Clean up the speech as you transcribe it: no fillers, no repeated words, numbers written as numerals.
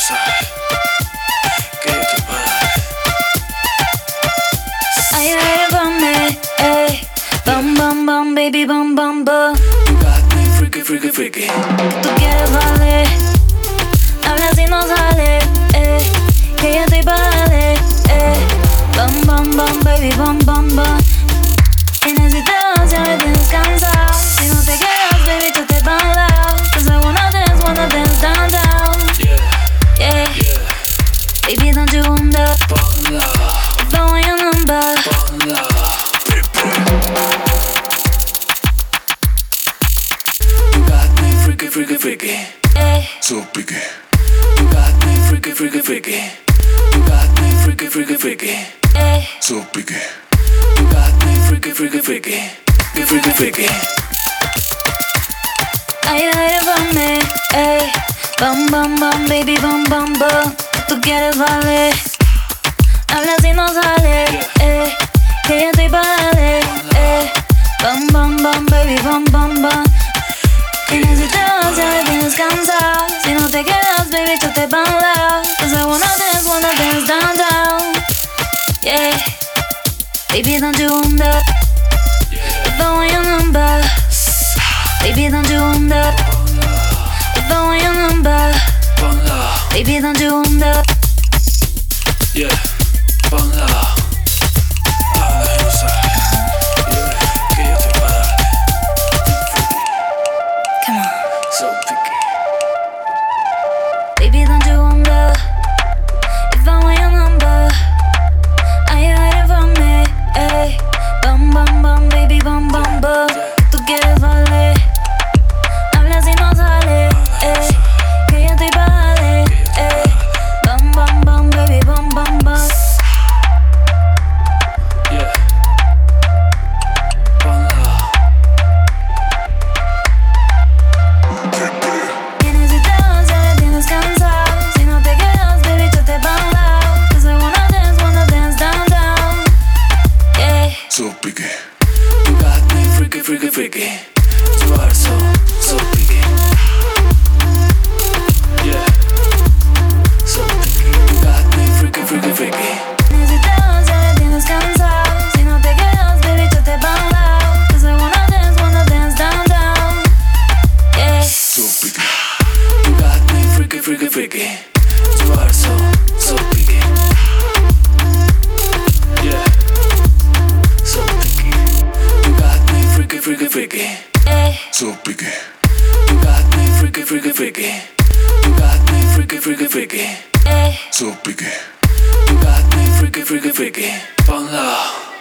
sabes que yo te puedo dar. Are you ready for me? Ey, bum bum bum, baby bum bum bum. You got me freaky, freaky, freaky. Tú quieres vale, habla si no sale, que yo estoy vale, bum bum bum, baby bum bum bum. Tienes situación, me tienes cansado. Si no te quedas, baby, yo te bailao. Cause I wanna dance down down. Yeah, Yeah, baby, don't you wonder pon la, if I want your number? pon la. You got me freaky, freaky, freaky. Ey, So picky. You got me freaky, freaky, freaky. You got me freaky, freaky, freaky. ey, So picky. You got me freaky, freaky, freaky. Freaky, freaky. are you ready for me? Ey, bum bum bum, baby bum bum bum. Tú quieres vale, habla si no sale, que yo estoy vale, bum bum bum, baby bum bum bum. Tienes situación, me tienes cansado. Si no te quedas, baby, yo te bailao. Cause I wanna dance down down. Yeah, baby, don't you wonder if I want your number? Baby, don't you wonder if I want your number? Pon la, Baby, don't you wonder? yeah, pon la. Ah, you sabes, que yo te puedo dar. Come on. So picky. Baby, don't you wonder if I want your number? Are you ready for me? Ey, bum bum bum, baby bum bum bum. Tú quieres vale, habla si no sale, que yo estoy vale, bum bum bum, baby bum bum bum. Yeah, pon la. Tienes situación, me tienes cansado. Si no te quedas, baby, yo te bailao. Cause I wanna dance down down. Yeah. So picky. You got me freaky, freaky, freaky. You are so picky. Yeah, so picky. You got me freaky, freaky, freaky. Tienes situación, me tienes cansado. Si no te quedas, baby, yo te bailao. Cause I wanna dance down down. Yeah. So picky. You got me freaky, freaky, freaky. You are so picky. Yeah, so picky. You got me freaky, freaky, freaky. Yeah. So picky. You got me freaky, freaky, freaky. You got me freaky, freaky, freaky. Yeah. So picky. You got me freaky, freaky, freaky. Pon la.